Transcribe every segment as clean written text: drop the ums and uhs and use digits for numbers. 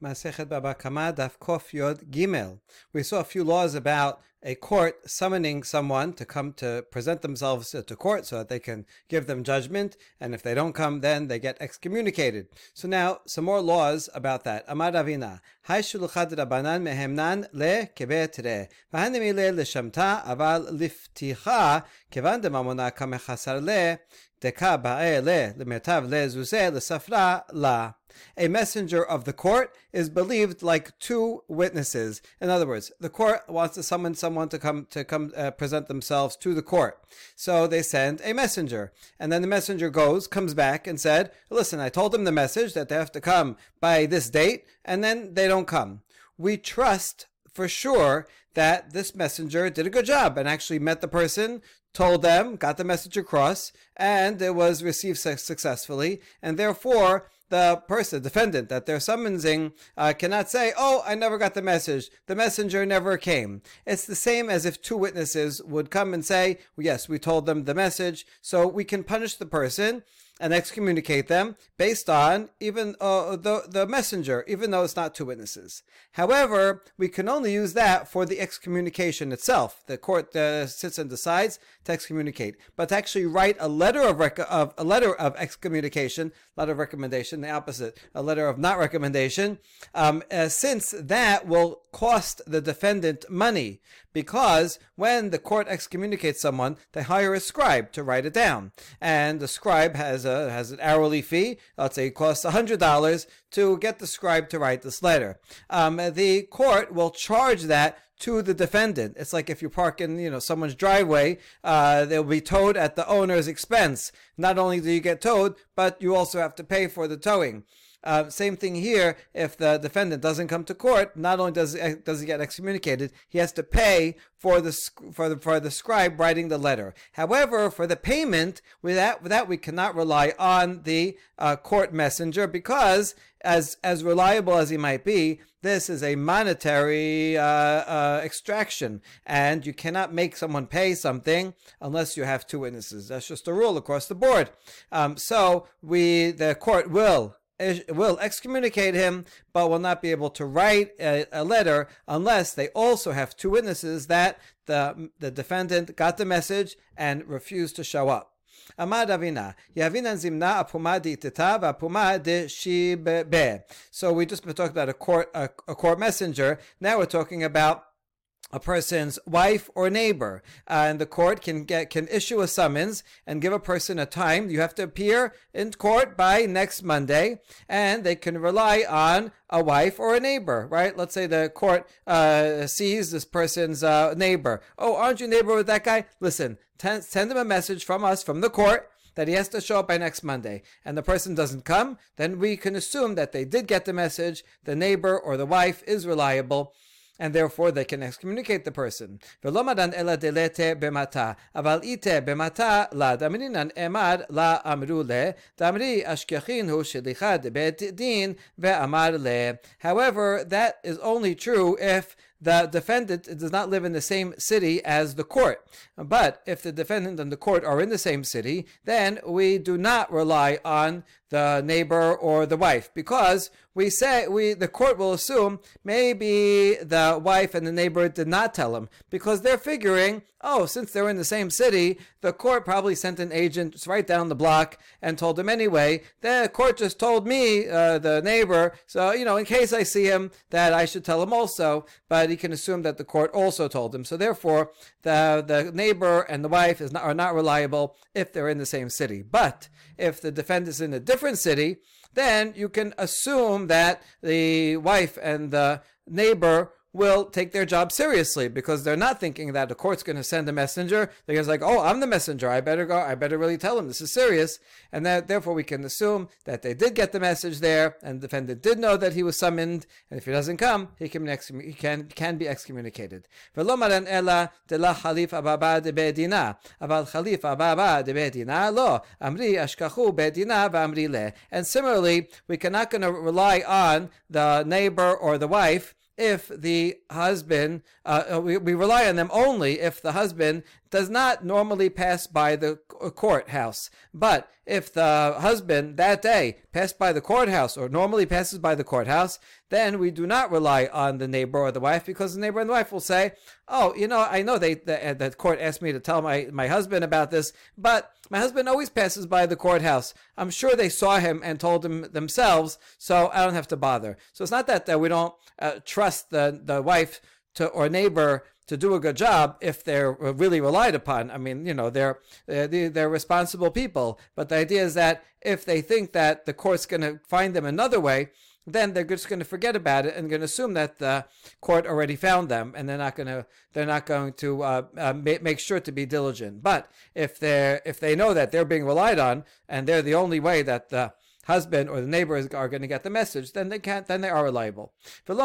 Masechet Baba Kama Daf Kof Yod Gimel. We saw a few laws about a court summoning someone to come to present themselves to court so that they can give them judgment, and if they don't come, then they get excommunicated. So now, some more laws about that. Amar Ravina, Hai shulchat Rabbanan mehemnan le kebet re, v'hanemi le leshamta aval lifticha kevan demamona kamechasar le, deka ba'e le lemetav le zuze le safra la. A messenger of the court is believed like two witnesses. In other words, the court wants to summon someone to come present themselves to the court. So they send a messenger, and then the messenger comes back and said, "Listen, I told them the message that they have to come by this date, and then they don't come." We trust for sure that this messenger did a good job and actually met the person, told them, got the message across, and it was received successfully, and therefore the person, defendant that they're summoning, cannot say, "Oh, I never got the message. The messenger never came." It's the same as if two witnesses would come and say, "Yes, we told them the message," so we can punish the person and excommunicate them based on even the messenger, even though it's not two witnesses. However, we can only use that for the excommunication itself. The court sits and decides to excommunicate, but to actually write a letter of excommunication, letter of recommendation, the opposite, a letter of not recommendation, since that will cost the defendant money, because when the court excommunicates someone, they hire a scribe to write it down, and the scribe has an hourly fee. Let's say it costs $100 to get the scribe to write this letter. The court will charge that to the defendant. It's like if you park in someone's driveway, they'll be towed at the owner's expense. Not only do you get towed, but you also have to pay for the towing. Same thing here. If the defendant doesn't come to court, not only does he get excommunicated, he has to pay for the scribe writing the letter. However, for the payment, with that we cannot rely on the court messenger, because as reliable as he might be, this is a monetary extraction, and you cannot make someone pay something unless you have two witnesses. That's just a rule across the board. So the court will excommunicate him, but will not be able to write a letter unless they also have two witnesses that the defendant got the message and refused to show up. Amar Ravina, Yavinan zimna apuma di'iteta v'apuma de'shibbe. So we just talked about a court messenger. Now we're talking about a person's wife or neighbor, and the court can issue a summons and give a person a time. You have to appear in court by next Monday, and they can rely on a wife or a neighbor, right? Let's say the court sees this person's neighbor. "Oh, aren't you neighbor with that guy? Listen, send him a message from us, from the court, that he has to show up by next Monday." And the person doesn't come, then we can assume that they did get the message, the neighbor or the wife is reliable, and therefore they can excommunicate the person. V'lomadan ela delete b'mata, aval ite b'mata la damrinan emar la amru le, damri ashkechinu shelicha debet din ve'amar le. However, that is only true if the defendant does not live in the same city as the court. But if the defendant and the court are in the same city, then we do not rely on the neighbor or the wife, because the court will assume maybe the wife and the neighbor did not tell him, because they're figuring, since they're in the same city, the court probably sent an agent right down the block and told him anyway. The court just told me, the neighbor, so in case I see him, that I should tell him also. But he can assume that the court also told him. So therefore, the neighbor and the wife are not reliable if they're in the same city. But if the defendant is in a different city, then you can assume that the wife and the neighbor will take their job seriously, because they're not thinking that the court's going to send a messenger. They're just like, "Oh, I'm the messenger. I better go. I better really tell him this is serious." And that therefore we can assume that they did get the message there, and the defendant did know that he was summoned. And if he doesn't come, he can be excommunicated. V'lomaran ela de la chalif ababa de bedina, aval chalif ababa de bedina lo amri ashkachu bedina v'amri le. And similarly, we cannot going to rely on the neighbor or the wife if the husband, we rely on them only if the husband does not normally pass by the courthouse. But if the husband that day passed by the courthouse or normally passes by the courthouse, then we do not rely on the neighbor or the wife, because the neighbor and the wife will say, oh, I know the court asked me to tell my husband about this, but my husband always passes by the courthouse. I'm sure they saw him and told him themselves, so I don't have to bother. So it's not that we don't trust the wife or neighbor to do a good job if they're really relied upon. I mean, they're responsible people. But the idea is that if they think that the court's going to find them another way, then they're just going to forget about it and going to assume that the court already found them, and they're not going to make sure to be diligent. But if they know that they're being relied on and they're the only way that the husband or the neighbors are going to get the message, then they are reliable. And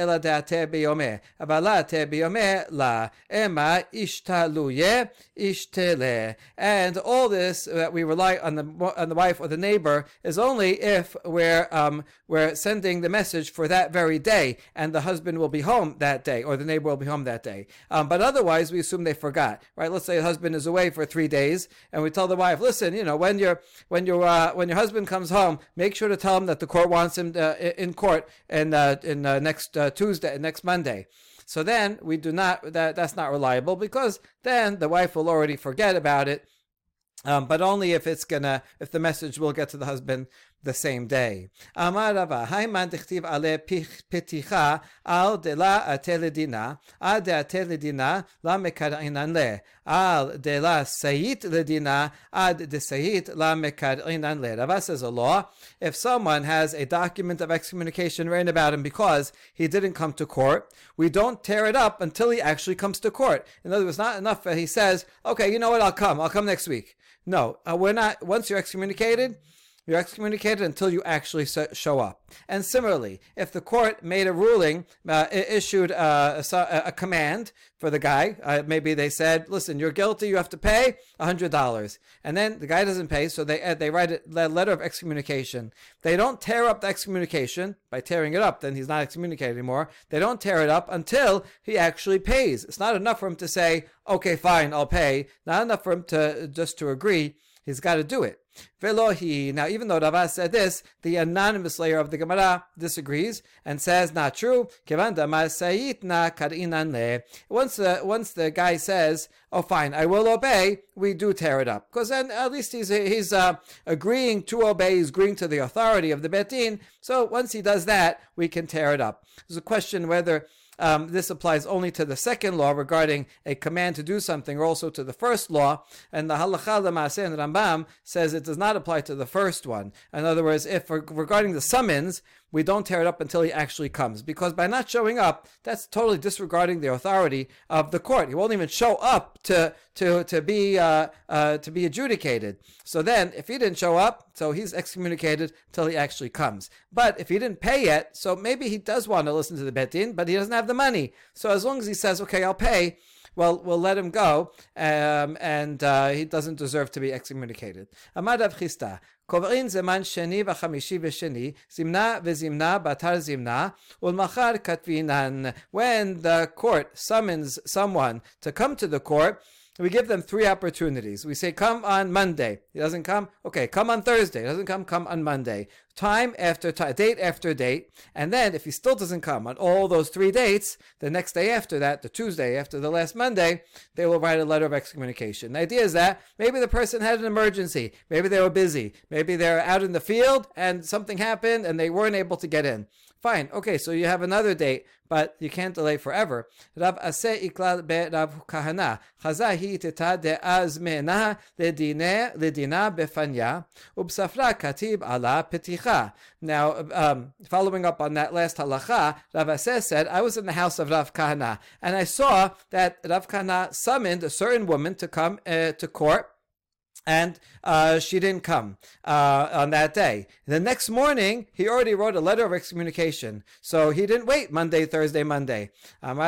all this that we rely on the wife or the neighbor is only if we're sending the message for that very day, and the husband will be home that day or the neighbor will be home that day. But otherwise, we assume they forgot. Right? Let's say the husband is away for 3 days, and we tell the wife, listen, when your husband comes home, make sure to tell him that the court wants him in court in next Tuesday, next Monday. So then we do not. That's not reliable, because then the wife will already forget about it. But only if the message will get to the husband the same day. Amar Rava, Haiman dichtiv ale peticha al de la ateledina, al de ateledina la mekarinan le, al de la sayit ledina, ad de sayit la mekarinan le. Rava says a law: if someone has a document of excommunication written about him because he didn't come to court, we don't tear it up until he actually comes to court. In other words, not enough that he says, okay, you know what, I'll come next week. No, we're not. Once you're excommunicated until you actually show up. And similarly, if the court made a ruling, issued a command for the guy, maybe they said, listen, you're guilty, you have to pay $100. And then the guy doesn't pay, so they write a letter of excommunication. They don't tear up the excommunication. By tearing it up, then he's not excommunicated anymore. They don't tear it up until he actually pays. It's not enough for him to say, okay, fine, I'll pay. Not enough for him to agree. He's got to do it. Velohi. Now, even though Rava said this, the anonymous layer of the Gemara disagrees and says, not true. Once the guy says, oh, fine, I will obey, we do tear it up. Because then at least he's agreeing to obey, he's agreeing to the authority of the Beit Din. So once he does that, we can tear it up. There's a question whether this applies only to the second law regarding a command to do something, or also to the first law. And the Halacha L'Maaseh and Rambam says it does not apply to the first one. In other words, if regarding the summons, we don't tear it up until he actually comes, because by not showing up, that's totally disregarding the authority of the court. He won't even show up to be adjudicated. So then, if he didn't show up, so he's excommunicated till he actually comes. But if he didn't pay yet, so maybe he does want to listen to the Beit Din, but he doesn't have the money. So as long as he says, okay, I'll pay, well, we'll let him go, and he doesn't deserve to be excommunicated. Amar Rav Chisda, קובעים זמן שני וחמישי ושני, זמנה וזמנה באתר זמנה, ולמחר כתבינן. When the court summons someone to come to the court, we give them 3 opportunities. We say, come on Monday. He doesn't come? Okay, come on Thursday. He doesn't come on Monday. Time after time, date after date. And then if he still doesn't come on all those 3 dates, the next day after that, the Tuesday after the last Monday, they will write a letter of excommunication. The idea is that maybe the person had an emergency. Maybe they were busy. Maybe they're out in the field and something happened and they weren't able to get in. Fine. Okay, so you have another date, but you can't delay forever. Rav Aseh iklal be Rav Kahana. Chaza hi teta de'azmena ledina befanya ubsafra katib ala peticha. Now, following up on that last halacha, Rav Aseh said, I was in the house of Rav Kahana, and I saw that Rav Kahana summoned a certain woman to come to court, and she didn't come on that day. The next morning, he already wrote a letter of excommunication. So he didn't wait Monday, Thursday, Monday. So Rav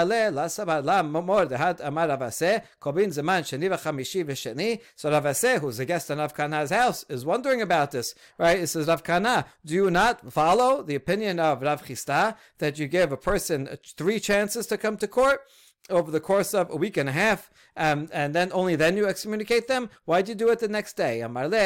Aseh, who's a guest in Rav Kahana's house, is wondering about this, right? It says, Rav Kahana, do you not follow the opinion of Rav Chisda that you give a person 3 chances to come to court? over the course of a week and a half, and then only then you excommunicate them? Why'd you do it the next day?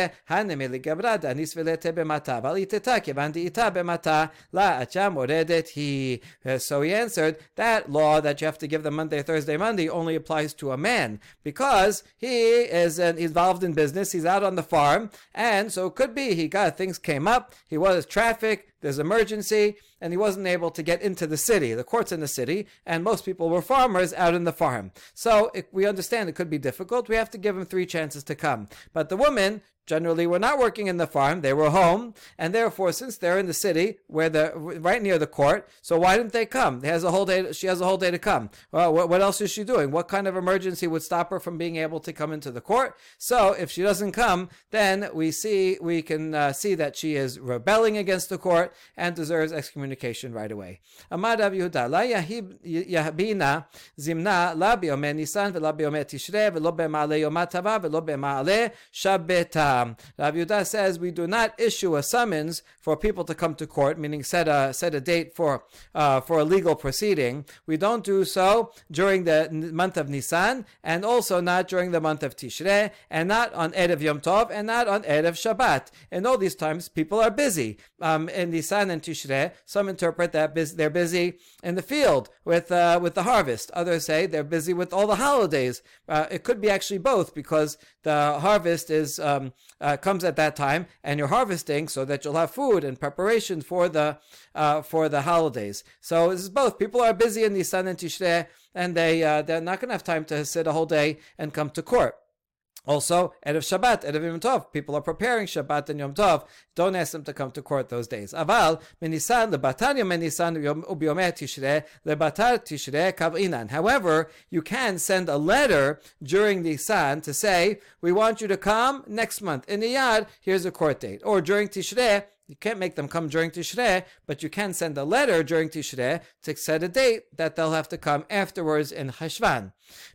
So he answered, that law that you have to give them Monday, Thursday, Monday only applies to a man, because he is involved in business, he's out on the farm, and so it could be things came up, he was traffic, there's emergency, and he wasn't able to get into the city. The court's in the city, and most people were farmers out in the farm. So we understand it could be difficult. We have to give him 3 chances to come. But the women generally were not working in the farm, they were home, and therefore, since they're in the city, right near the court, so why didn't they come? She has a whole day to come. Well, what else is she doing? What kind of emergency would stop her from being able to come into the court? So if she doesn't come, then we can see that she is rebelling against the court and deserves excommunication right away. Amar Rav Yehuda, la yahbina zimna la biomei Nisan v'la biomei Tishrei v'lo b'ma'alei Yom HaTava v'lo b'ma'alei Shabbata. Rav Yehuda says we do not issue a summons for people to come to court, meaning set a date for a legal proceeding. We don't do so during the month of Nisan, and also not during the month of Tishrei, and not on Erev Yom Tov, and not on Erev Shabbat. In all these times, people are busy. In Nisan and Tishrei, some interpret that they're busy in the field with the harvest. Others say they're busy with all the holidays. It could be actually both, because the harvest comes at that time, and you're harvesting so that you'll have food and preparation for the holidays. So this is both. People are busy in Nisan and Tishrei, and they're not going to have time to sit a whole day and come to court. Also, Erev Shabbat, Erev Yom Tov, people are preparing Shabbat and Yom Tov. Don't ask them to come to court those days. Aval, menisan lebatar yom nisan ubiyomei Tishrei lebatar Tishrei kav'inan. However, you can send a letter during Nisan to say, we want you to come next month. In Iyar, here's a court date. Or during Tishrei, you can't make them come during Tishrei, but you can send a letter during Tishrei to set a date that they'll have to come afterwards in Cheshvan.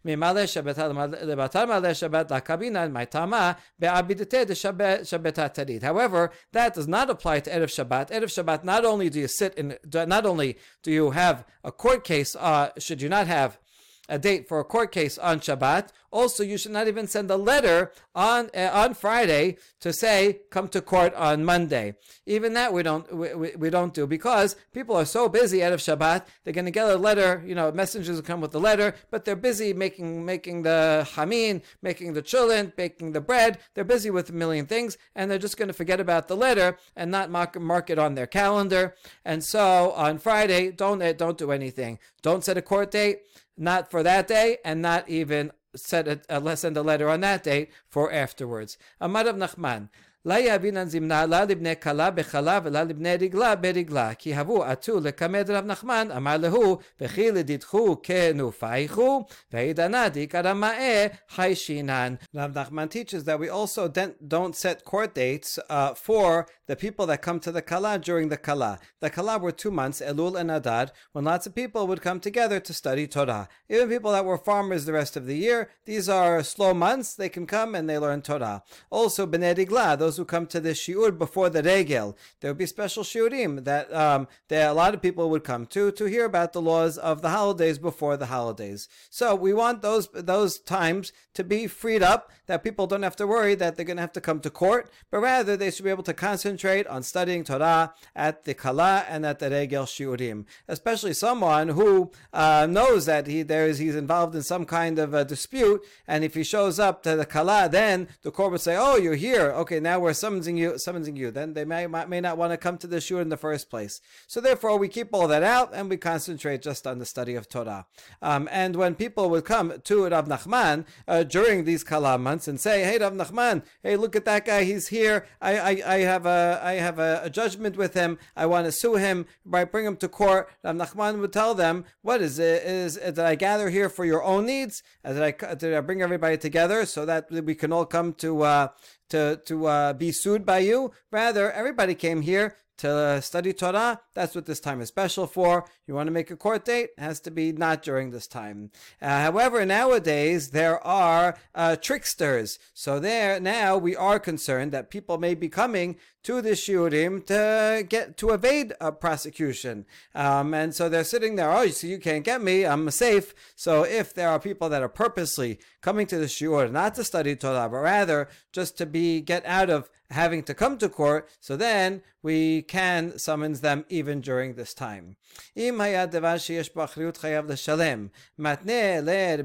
However, that does not apply to Erev Shabbat. Erev Shabbat, not only do you have a court case, should you not have a date for a court case on Shabbat, also you should not even send a letter on Friday to say come to court on Monday. Even that we don't do, because people are so busy out of Shabbat. They're going to get a letter, messengers will come with the letter, but they're busy making the hamin, making the chulent, baking the bread. They're busy with a million things, and they're just going to forget about the letter and not mark it on their calendar. And so on Friday, don't do anything. Don't set a court date, not for that day, and not even send a letter on that date for afterwards. Amar Rav Nachman, La yabinan zimna la libne kala bechala v'la libne rigla berigla ki havu atu lekamed Rav Nachman amar lehu v'chi ledidchu kenufaichu v'idana dikarama'e haishinan. Rav Nachman teaches that we also don't set court dates for the people that come to the kala during the kala. The kala were 2 months, Elul and Adar, when lots of people would come together to study Torah. Even people that were farmers the rest of the year, these are slow months, they can come and they learn Torah. Also, Bnei Rigla, those who come to the shiur before the regel, there would be special shiurim that a lot of people would come to hear about the laws of the holidays before the holidays. So we want those times to be freed up, that people don't have to worry that they're going to have to come to court, but rather they should be able to concentrate on studying Torah at the kala and at the regel shiurim. Especially someone who knows that he's involved in some kind of a dispute, and if he shows up to the kala, then the court would say, "Oh, you're here. Okay, now we're summoning you." Then they may not want to come to the shiur in the first place. So therefore, we keep all that out and we concentrate just on the study of Torah. And when people would come to Rav Nachman during these kala months and say, "Hey, Rav Nachman, hey, look at that guy. He's here. I have a judgment with him. I want to sue him. Bring him to court." Rav Nachman would tell them, "What is it? Did I gather here for your own needs? Did I bring everybody together so that we can all come to be sued by you? Rather, everybody came here to study Torah. That's what this time is special for. You want to make a court date? It has to be not during this time." However, nowadays there are tricksters. So now we are concerned that people may be coming to the shiurim to evade a prosecution. And so they're sitting there, oh, so you can't get me, I'm safe. So if there are people that are purposely coming to the shiur not to study Torah, but rather just to get out of having to come to court, so then we can summons them even during this time. אם היה דבר שיש בו אחריות חייב לשלם, מתנה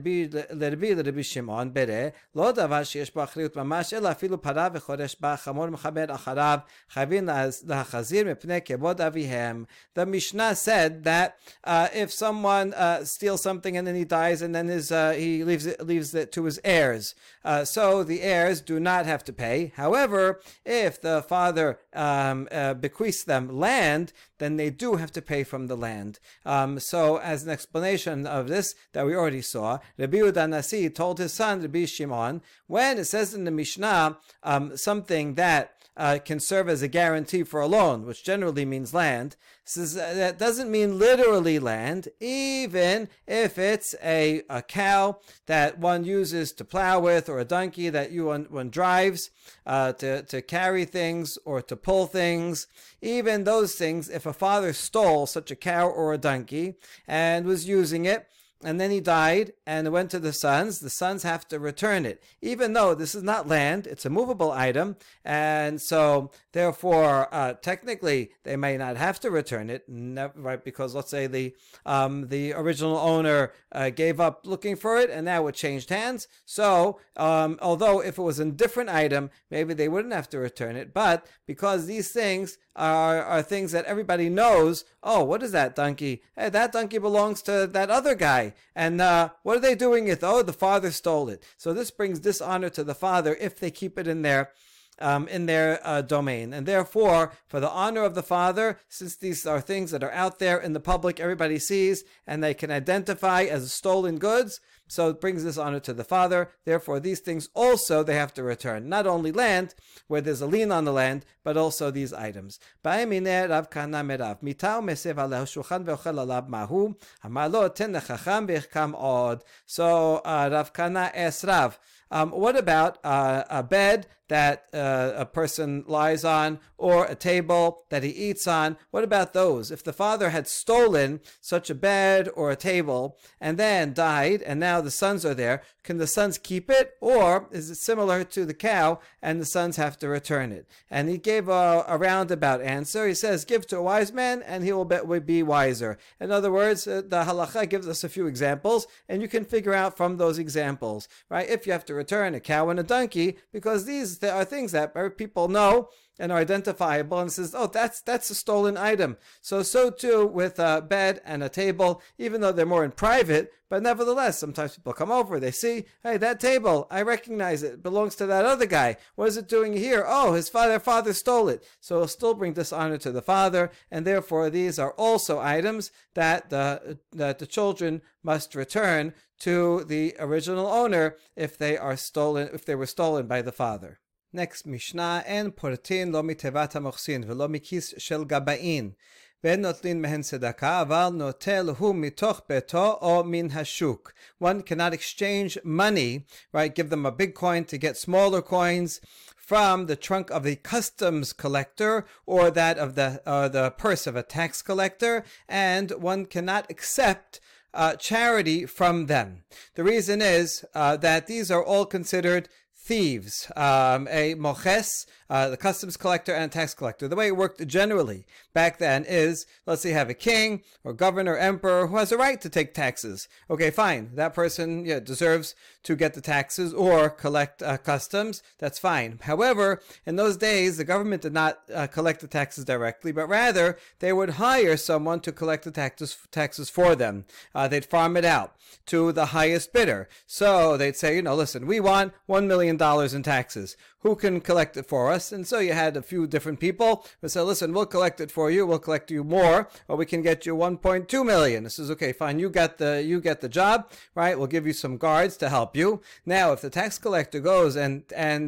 לרבי שמעון ברה, לא דבר שיש בו אחריות ממש, אלא אפילו פרה וחורש בה, חמור מכבד אחריו, חייבים להחזיר מפני כבוד אביהם. The Mishnah said that if someone steals something and then he dies and then he leaves it to his heirs, so the heirs do not have to pay. However, if the father bequeaths them land, then they do have to pay from the land. So as an explanation of this that we already saw, Rabbi Yehuda Nasi told his son, Rabbi Shimon, when it says in the Mishnah something that can serve as a guarantee for a loan, which generally means land, says that doesn't mean literally land, even if it's a cow that one uses to plow with, or a donkey that one drives to carry things or to pull things. Even those things, if a father stole such a cow or a donkey and was using it, and then he died and it went to the sons have to return it. Even though this is not land, it's a movable item, and so therefore technically they may not have to return it, right? Because let's say the original owner gave up looking for it and now it changed hands. So although if it was a different item, maybe they wouldn't have to return it, but because these things are things that everybody knows, oh, what is that donkey? Hey, that donkey belongs to that other guy. And what are they doing it? Oh, the father stole it. So this brings dishonor to the father if they keep it in their domain. And therefore, for the honor of the father, since these are things that are out there in the public, everybody sees, and they can identify as stolen goods, so it brings this honor to the father. Therefore, these things also they have to return. Not only land, where there's a lien on the land, but also these items. So Rav Kana asked Rav, what about a bed that a person lies on, or a table that he eats on? What about those? If the father had stolen such a bed or a table and then died, and now the sons are there, can the sons keep it, or is it similar to the cow and the sons have to return it? And he gave a roundabout answer. He says, give to a wise man and he will be wiser. In other words, the halacha gives us a few examples, and you can figure out from those examples, right? If you have to return a cow and a donkey, because these are things that people know and are identifiable, and says, oh, that's a stolen item. So too with a bed and a table, even though they're more in private, but nevertheless, sometimes people come over, they see, hey, that table, I recognize it belongs to that other guy. What is it doing here? Oh, their father stole it. So it'll still bring dishonor to the father, and therefore these are also items that the children must return to the original owner if they were stolen by the father. Next Mishnah, en portin lo mitevat hamochsin velo mikis shel gabain ואין נוטלין מהן צדקה, אבל נוטל הוא מתוך ביתו או מן השוק. One cannot exchange money, right? Give them a big coin to get smaller coins from the trunk of a customs collector or that of the purse of a tax collector, and one cannot accept charity from them. The reason is that these are all considered thieves, a moches, the customs collector and a tax collector. The way it worked generally back then is, let's say you have a king or governor, emperor who has a right to take taxes. Okay, fine. That person deserves to get the taxes or collect customs. That's fine. However, in those days, the government did not collect the taxes directly, but rather they would hire someone to collect the taxes for them. They'd farm it out to the highest bidder. So they'd say, listen, we want $1 million in taxes. Who can collect it for us? And so you had a few different people who said, listen, we'll collect it for you. We'll collect you more, or we can get you 1.2 million. This is okay, fine. You get the job, right? We'll give you some guards to help you. Now, if the tax collector goes and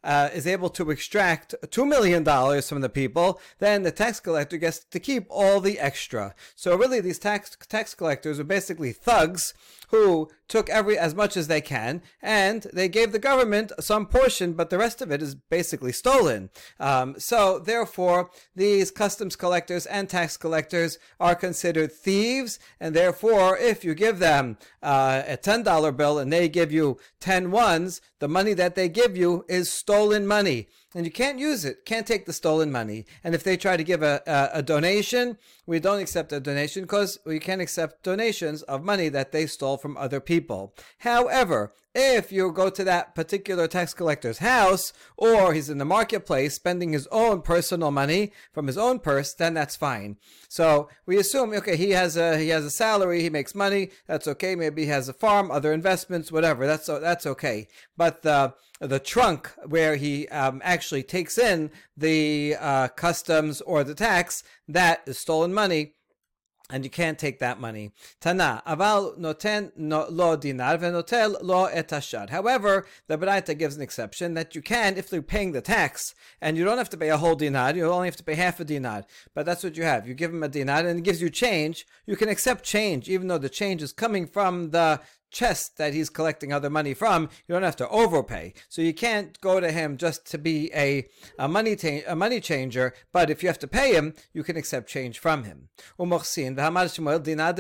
is able to extract $2 million from the people, then the tax collector gets to keep all the extra. So really these tax collectors are basically thugs who took as much as they can, and they gave the government some portion, but the rest of it is basically stolen. So therefore, these customs collectors and tax collectors are considered thieves, and therefore, if you give them a $10 bill and they give you 10 ones, the money that they give you is stolen money. And you can't use it, can't take the stolen money. And if they try to give a donation, we don't accept a donation because we can't accept donations of money that they stole from other people. However, if you go to that particular tax collector's house, or he's in the marketplace spending his own personal money from his own purse, then that's fine. So we assume, okay, he has a salary, he makes money, that's okay. Maybe he has a farm, other investments, whatever. That's okay. But the trunk where he actually takes in the customs or the tax, that is stolen money, and you can't take that money. Tana, aval noten lo dinar venotel lo et hashar. However, the Baraita gives an exception that you can, if they're paying the tax, and you don't have to pay a whole dinar, you only have to pay half a dinar. But that's what you have. You give him a dinar, and it gives you change. You can accept change, even though the change is coming from the chest that he's collecting other money from. You don't have to overpay, so you can't go to him just to be a money changer. But if you have to pay him, you can accept change from him. Now we're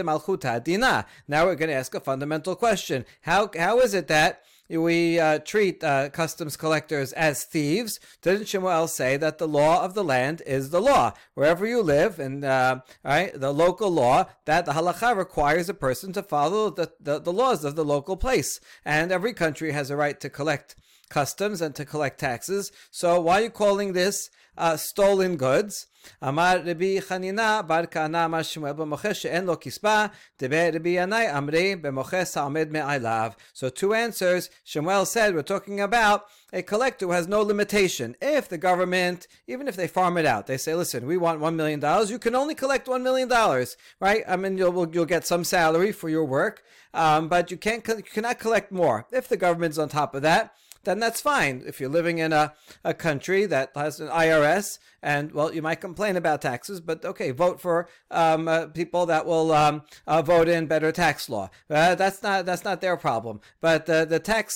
going to ask a fundamental question: How is it that we treat customs collectors as thieves? Didn't Shemuel say that the law of the land is the law? Wherever you live, and the local law, that the halacha requires a person to follow the laws of the local place. And every country has a right to collect customs and to collect taxes. So why are you calling this stolen goods? Amar Rabbi Chanina bar Kana Amar Shemuel b'moche she'en lo kispa debe Rabbi Yanai amri b'moche sa'amed me'alav. So two answers. Shemuel said we're talking about a collector who has no limitation. If the government, even if they farm it out, they say, listen, we want $1 million, you can only collect $1 million, right? I mean, you'll get some salary for your work, but you cannot collect more. If the government's on top of that, then that's fine. If you're living in a country that has an IRS, and, well, you might complain about taxes, but okay, vote for people that will vote in better tax law. That's not their problem. But the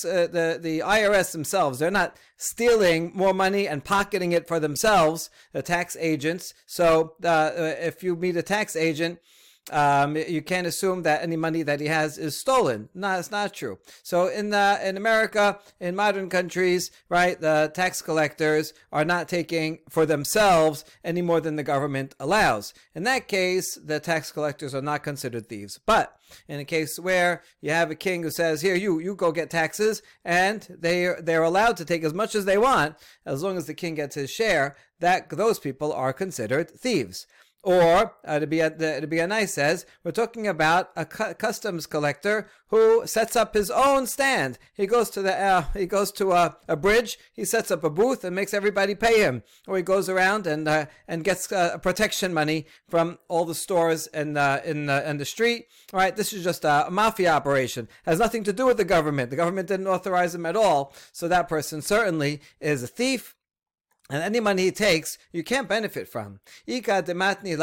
IRS themselves, they're not stealing more money and pocketing it for themselves, the tax agents. So if you meet a tax agent, you can't assume that any money that he has is stolen. No, it's not true. So in America, in modern countries, right, the tax collectors are not taking for themselves any more than the government allows. In that case, the tax collectors are not considered thieves. But in a case where you have a king who says, here, you go get taxes, and they're allowed to take as much as they want, as long as the king gets his share, those people are considered thieves. Or, Rabbi Yanai says, we're talking about a customs collector who sets up his own stand. He goes to a bridge, he sets up a booth and makes everybody pay him. Or he goes around and gets protection money from all the stores in the street. All right, this is just a mafia operation. Has nothing to do with the government. The government didn't authorize him at all. So that person certainly is a thief. And any money he takes, you can't benefit from. This question and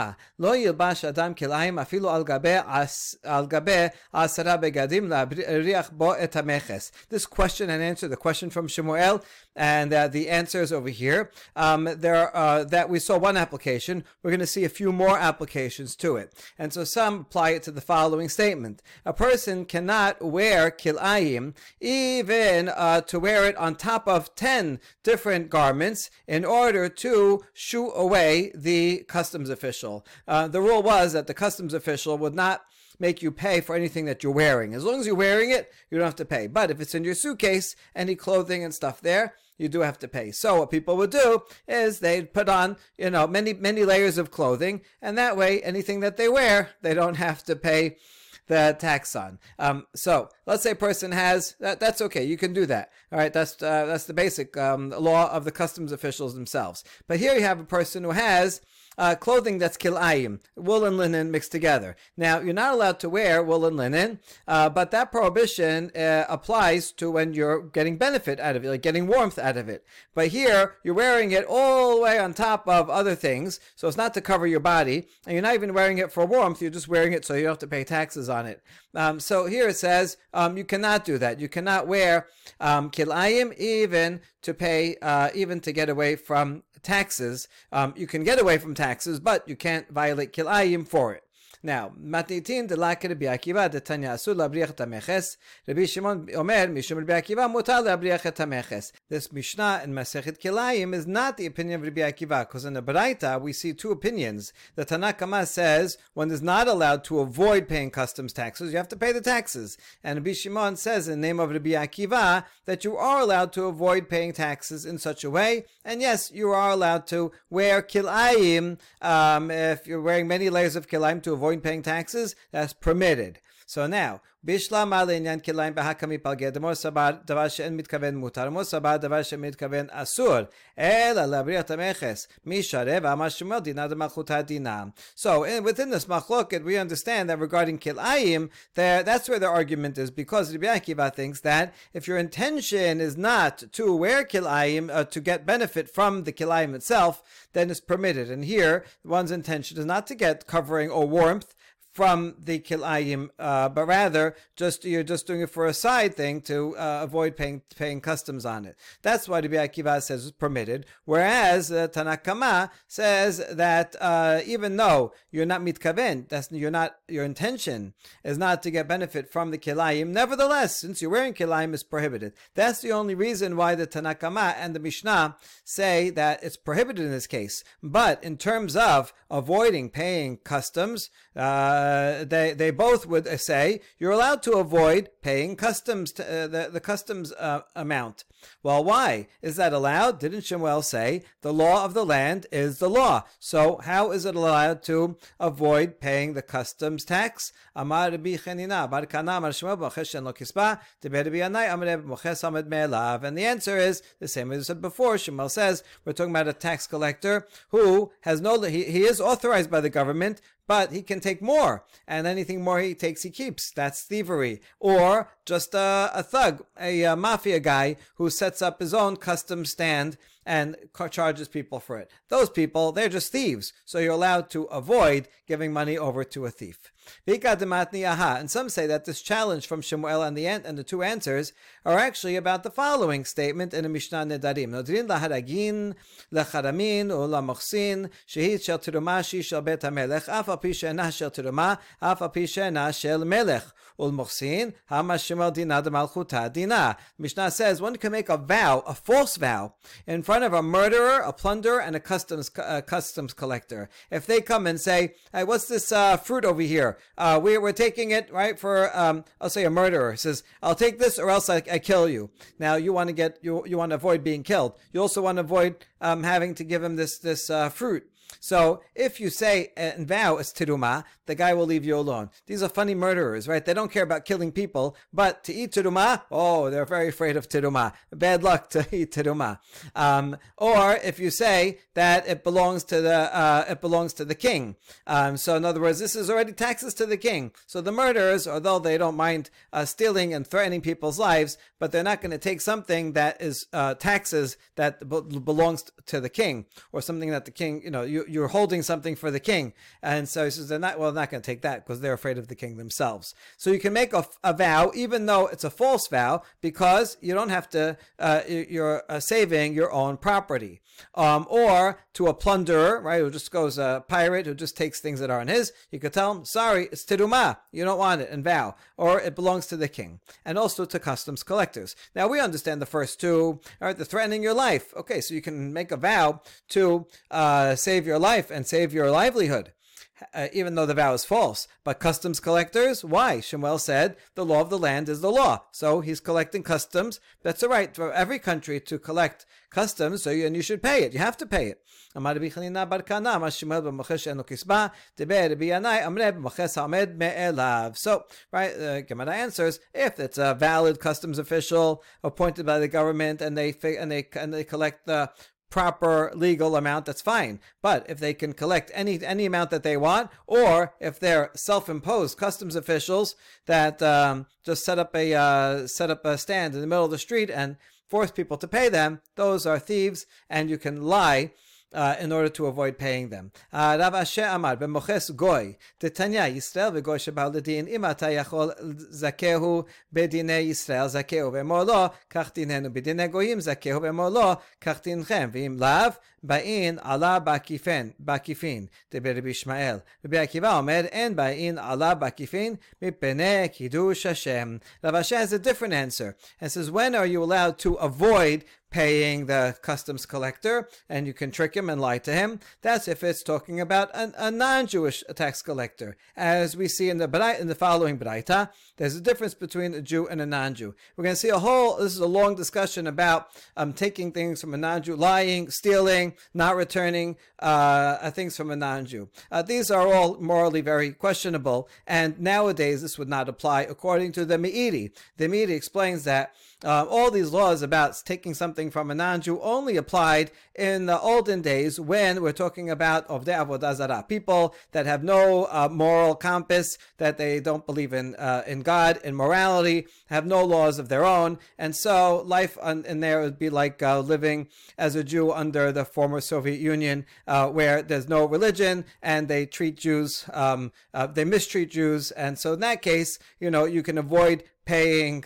answer, the question from Shemuel, and the answers over here. That we saw one application. We're going to see a few more applications to it. And so some apply it to the following statement. A person cannot wear kilayim, even to wear it on top of 10 different garments, in order to shoo away the customs official. The rule was that the customs official would not make you pay for anything that you're wearing. As long as you're wearing it, you don't have to pay. But if it's in your suitcase, any clothing and stuff there, you do have to pay. So what people would do is they'd put on, many layers of clothing, and that way, anything that they wear, they don't have to pay the tax on. So let's say a person has that's okay. You can do that. All right. That's the basic law of the customs officials themselves. But here you have a person who has clothing that's kilayim, wool and linen mixed together. Now, you're not allowed to wear wool and linen, but that prohibition applies to when you're getting benefit out of it, like getting warmth out of it. But here, you're wearing it all the way on top of other things, so it's not to cover your body, and you're not even wearing it for warmth, you're just wearing it so you don't have to pay taxes on it. So here it says you cannot do that. You cannot wear kilayim even to pay, even to get away from taxes. You can get away from taxes, but you can't violate kilayim for it. Now, matnitin de la Rabbi Akiva de Tanya asur labriach et hameches. Rabbi Shimon omer mishum Rabbi Akiva mutar labriach et hameches. This Mishnah in Masechet Kilayim is not the opinion of Rabbi Akiva, because in the Baraita we see two opinions. The Tanna Kama says one is not allowed to avoid paying customs taxes; you have to pay the taxes. And Rabbi Shimon says in the name of Rabbi Akiva that you are allowed to avoid paying taxes in such a way. And yes, you are allowed to wear kilayim if you're wearing many layers of kilayim to avoid paying taxes, that's permitted. So now, Bishlam Alinyan Kilayim Bahakami Palged, Mor Sabar Davashen Mitkaven Mutar, Mor Sabar Davashen Mitkaven Asur, Ela Labriat Ameches, Misharev Amashumel Dina de Malchuta Dina. So within this machloket, we understand that regarding Kilayim, that's where the argument is, because Rabbi Akiva thinks that if your intention is not to wear Kilayim, to get benefit from the Kilayim itself, then it's permitted. And here, one's intention is not to get covering or warmth from the kilayim, but rather you're just doing it for a side thing to avoid paying customs on it. That's why Rabbi Akiva says it's permitted, whereas Tanna Kama says that even though you're not mitkaven, your intention is not to get benefit from the kilayim, nevertheless, since you're wearing kilayim, is prohibited. That's the only reason why the Tanna Kama and the Mishnah say that it's prohibited in this case. But in terms of avoiding paying customs, they both would say you're allowed to avoid paying customs, the customs amount. Well, why is that allowed? Didn't Shemuel say the law of the land is the law? So how is it allowed to avoid paying the customs tax? Amar Rabbi Chanina bar Kana amar Shemuel b'moches she'en lo kispa diber Rabbi Yanai amar b'moches hamed me'elav. And the answer is the same as I said before. Shemuel says we're talking about a tax collector who has he is authorized by the government, but he can take more, and anything more he takes, he keeps. That's thievery. Or just a thug, a mafia guy who sets up his own custom stand and charges people for it. Those people, they're just thieves. So you're allowed to avoid giving money over to a thief. And some say that this challenge from Shemuel and the two answers are actually about the following statement in the Mishnah Nedarim. Nodrin laharagin, lacharamin, ulamochsin, shehit shel tirumashi shel bet hamelech, af al pi she'ena shel tiruma, af al pi she'ena shel melech. Ulmochsin, hama Shemuel dina de malchuta dina. Mishnah says one can make a vow, a false vow, in front of a murderer, a plunderer, and a customs collector. If they come and say, hey, what's this fruit over here? We're taking it, right, for, I'll say a murderer says, I'll take this or else I kill you. Now, you want to avoid being killed. You also want to avoid having to give him this fruit. So if you say and vow it's tiruma, the guy will leave you alone. These are funny murderers, right? They don't care about killing people, but to eat tiruma, oh, they're very afraid of tiruma. Bad luck to eat tiruma. Or if you say that it belongs to the king. So in other words, this is already taxes to the king. So the murderers, although they don't mind stealing and threatening people's lives, but they're not going to take something that is taxes that belongs to the king, or something that the king, you're holding something for the king. And so he says they're not going to take that because they're afraid of the king themselves. So you can make a vow, even though it's a false vow, because you don't have to, you're saving your own property. Or to a plunderer, right, who just goes a pirate who just takes things that aren't his, you could tell him, sorry, it's tiruma, you don't want it, and vow. Or it belongs to the king. And also to customs collectors. Now we understand the first two, all right, the threatening your life. Okay, so you can make a vow to save your life and save your livelihood. Even though the vow is false. But customs collectors, why? Shemuel said the law of the land is the law. So he's collecting customs. That's a right for every country to collect customs, and you should pay it. You have to pay it. So, right, Gemara answers, if it's a valid customs official appointed by the government and they collect the proper legal amount, that's fine. But if they can collect any amount that they want, or if they're self-imposed customs officials that just set up a stand in the middle of the street and force people to pay them, those are thieves, and you can lie in order to avoid paying them. Rav Asher Amar b'moches goy Titanya Yisrael v'goy shebal ledin im ata yachol zakehu bedinei Yisrael zakehu v'emor lo kach dinenu bedinei goyim zakehu v'emor lo kach dinchem v'im lav ba'in ala ba'kifin deber Bishmael Rabbi Akiva omer en ba'in ala ba'kifin mipnei kiddush Hashem. Rav Asher has a different answer and says, when are you allowed to avoid paying the customs collector, and you can trick him and lie to him? That's if it's talking about a non-Jewish tax collector. As we see in the following Braita, there's a difference between a Jew and a non-Jew. We're going to see this is a long discussion about taking things from a non-Jew, lying, stealing, not returning things from a non-Jew. These are all morally very questionable, and nowadays this would not apply according to the Meiri. The Meiri explains that all these laws about taking something from a non-Jew only applied in the olden days when we're talking about Ovdei Avodah Zarah, people that have no moral compass, that they don't believe in God, in morality, have no laws of their own, and so life in there would be like living as a Jew under the former Soviet Union, where there's no religion and they treat Jews, they mistreat Jews, and so in that case, you can avoid paying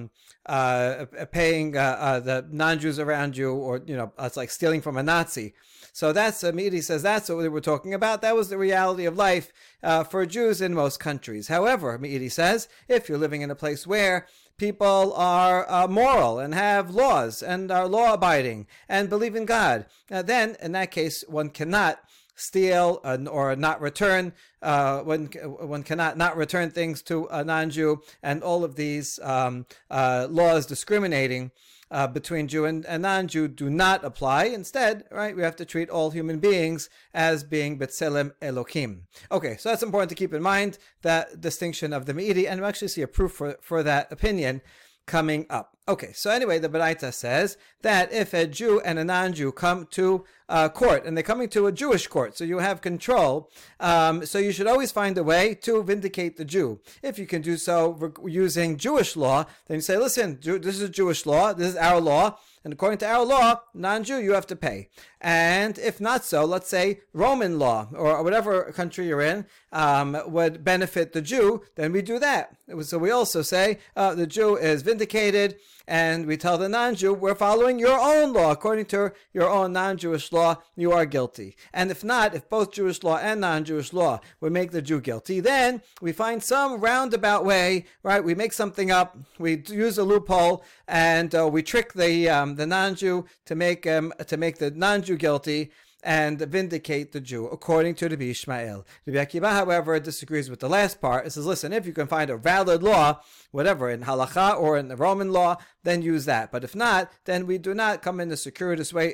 the non-Jews around you, or it's like stealing from a Nazi. So that's Meiri says that's what we were talking about. That was the reality of life for Jews in most countries. However, Meiri says, if you're living in a place where people are moral and have laws and are law-abiding and believe in God, then in that case one cannot steal or not return. One cannot not return things to a non-Jew, and all of these laws discriminating between Jew and non-Jew do not apply. Instead, right, we have to treat all human beings as being B'Tselem Elokim. Okay, so that's important to keep in mind, that distinction of the Meiri, and we'll actually see a proof for that opinion coming up. Okay, so anyway, the Baraita says that if a Jew and a non-Jew come to court, and they're coming to a Jewish court, so you have control, so you should always find a way to vindicate the Jew. If you can do so using Jewish law, then you say, listen, this is Jewish law, this is our law, and according to our law, non-Jew, you have to pay. And if not so, let's say Roman law, or whatever country you're in, would benefit the Jew, then we do that. So we also say the Jew is vindicated, and we tell the non-Jew, we're following your own law. According to your own non-Jewish law, you are guilty. And if not, if both Jewish law and non-Jewish law would make the Jew guilty, then we find some roundabout way, right? We make something up, we use a loophole, and we trick the non-Jew to make the non-Jew guilty and vindicate the Jew, according to Rabbi Ishmael. Rabbi Akiva, however, disagrees with the last part. It says, listen, if you can find a valid law, whatever, in halacha or in the Roman law, then use that. But if not, then we do not come in a circuitous way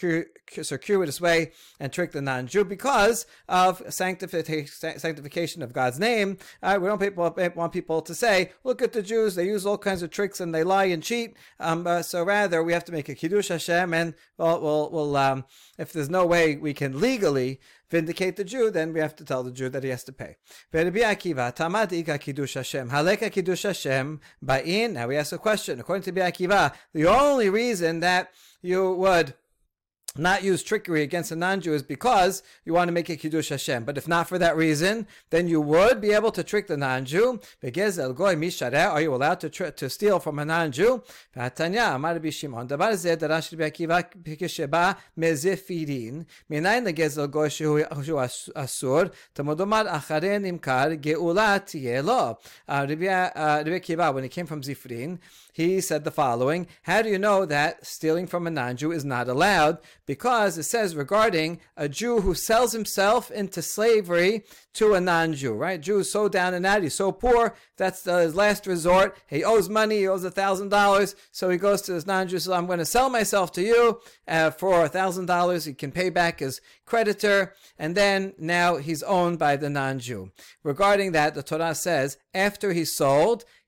and trick the non-Jew because of sanctification of God's name. We don't want people to say, look at the Jews, they use all kinds of tricks and they lie and cheat. So rather, we have to make a Kiddush Hashem, and we'll if there's no way we can legally vindicate the Jew, then we have to tell the Jew that he has to pay. Rabbi Akiva, Tamad Ika Kiddush Hashem, Haleka Kiddush Hashem, Ba'in. Now we ask a question. According to Rabbi Akiva, the only reason that you would not use trickery against a non-Jew is because you want to make a Kiddush Hashem. But if not for that reason, then you would be able to trick the non-Jew. Are you allowed to steal from a non-Jew? Rabbi Akiva, when he came from Zifrin, he said the following: how do you know that stealing from a non-Jew is not allowed? Because it says regarding a Jew who sells himself into slavery to a non-Jew, right? Jew is so down and out, he's so poor, that's his last resort. He owes money, he owes $1,000, so he goes to this non-Jew, says, I'm going to sell myself to you for $1,000. He can pay back his creditor, and then now he's owned by the non-Jew. Regarding that, the Torah says, after he's sold,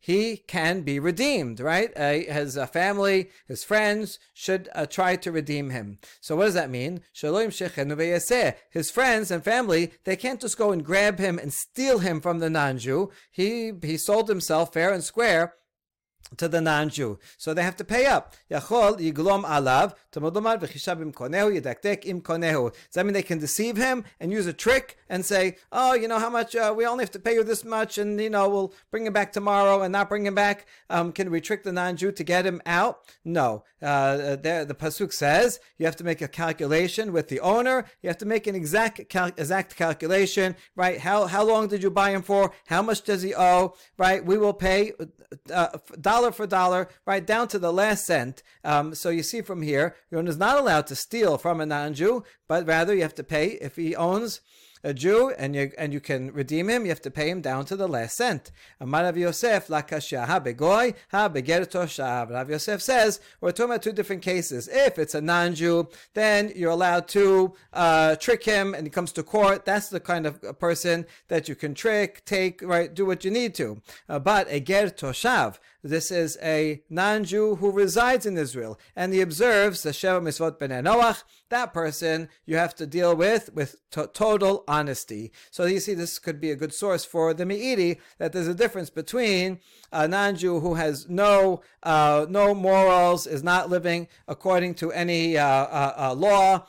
he can be redeemed, right? His family, his friends should try to redeem him. So what does that mean? His friends and family, they can't just go and grab him and steal him from the non-Jew. He sold himself fair and square to the non-Jew. So they have to pay up. Yachol yiglom alav tamodlomar v'chishav im konehu yedaktek im konehu. Does that mean they can deceive him and use a trick and say, oh, you know how much, we only have to pay you this much and, we'll bring him back tomorrow and not bring him back? Can we trick the non-Jew to get him out? No. The Pasuk says you have to make a calculation with the owner. You have to make an exact calculation, right? How long did you buy him for? How much does he owe? Right? We will pay dollar for dollar, right down to the last cent. So you see from here, one is not allowed to steal from a non-Jew, but rather you have to pay if he owns a Jew and you can redeem him, you have to pay him down to the last cent. Amar Rav Yosef lakashya ha begoy ha beger toshav. Rav Yosef says we're talking about two different cases. If it's a non-Jew, then you're allowed to trick him, and he comes to court. That's the kind of person that you can trick, take, right, do what you need to. But a ger toshav, this is a non-Jew who resides in Israel and he observes the Sheva Mitzvot Bnei Noach. That person you have to deal with total honesty. So you see, this could be a good source for the Meiri, that there's a difference between a non-Jew who has no morals, is not living according to any law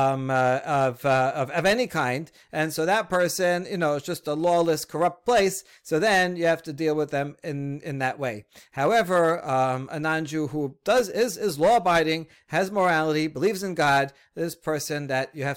of any kind, and so that person, is just a lawless, corrupt place. So then you have to deal with them in that way. However, a non-Jew who is law-abiding, has morality, believes in God, this person that you have